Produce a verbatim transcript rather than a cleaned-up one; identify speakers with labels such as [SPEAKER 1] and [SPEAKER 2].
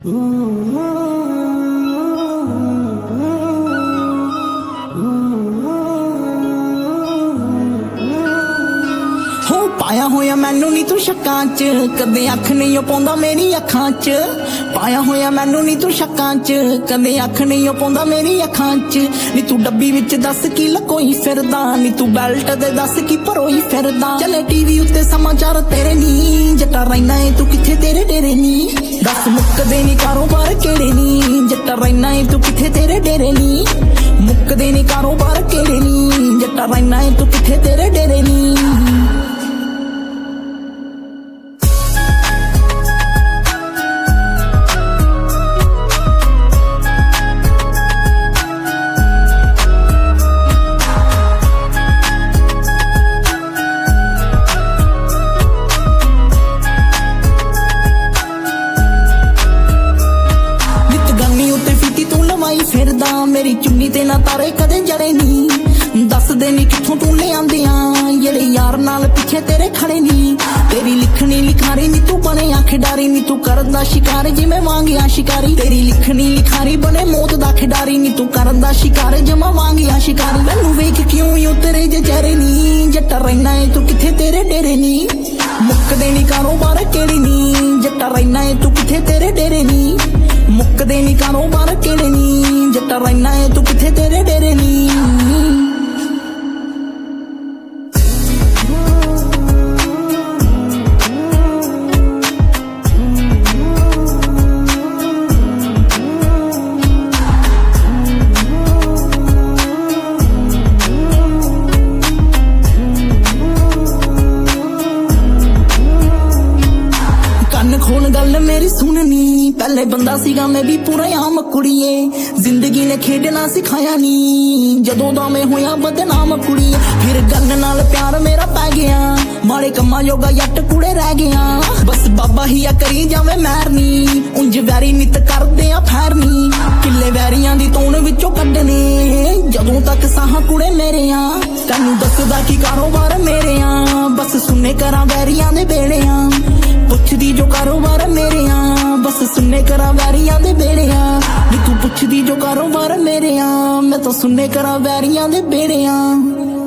[SPEAKER 1] पाया होया मैनू नी तू शक्कां च, कदे अख नहीं पाउंदा मेरी अखां च। पाया होया मैनू नी तू शक्कां च, कदे अख नहीं पाउंदा मेरी अखां च। नी तू डब्बी विच दस की लकोई फिरदा, नी तू बेल्ट दे दस की परोई फिरदा। चले टीवी उत्ते समाचार तेरे नी, जट्टा रैना है तू किथे तेरे डेरे नी। दस मुक्कदे नी कारोबार केड़े नी, जट्टा रैना है तू किथे तेरे डेरे नी। मुक्कदे नी कारोबार केड़े नी, जट्टा रैना है तू किथे तेरे डेरे नी। फिरदा मेरी चुन्नी ते ना तारे कदे जड़े नी। दस दे नी किथों तू ले आंदियां, जेड़े यार नाल पिछे तेरे खड़े नी। तेरी लिखनी लिखारी नी तू बने खिडारी, नी तू करदा शिकार जिवें वांगिया शिकारी। तेरी लिखनी लिखारी बने मौत दा खिडारी, नी तू करदा शिकार जमा वांगिया शिकारी। मैनू वेख क्यों यूं तेरे जे चेहरे नी, जट्टा रैना है तू किथे तेरे डेरे नी। मुक्कदे नी कारोबार केड़े नी, जट्टा रैना है तू किथे तेरे डेरे नी। मुक्कदे नी कारोबार केड़े नी, जट्टा रैना है तू किथे तेरे डेरे नी। खोल गल मेरी सुननी, पहले बंदा सीगा मैं भी पूरा आम कुड़िए। जिंदगी ने खेडना सिखाया नी, जदों दा मैं होया बदनाम कुड़िए। फिर गल नाल प्यार मेरा पै गया, माड़े कम्मा योगा जट कुड़े रह गया। बस बाबा ही आ करी जावे मैरनी, उंज वैरी नित करदे आ फैरनी। किले वैरियां दी तोन विचों कड्डने, जदों तक साह कुड़े मेरे आ। तैनू दसदा की कारोबार मेरे आ, बस सुने करा वैरियां दे बेड़े आ। पुछदी जो कारोबार मेरे आ, बस सुनने करा वैरियां दे बेड़े आ। नी तू पुछदी जो कारोबार मेरे आ, मैं तो सुनने करा वैरियां दे बेड़े आ।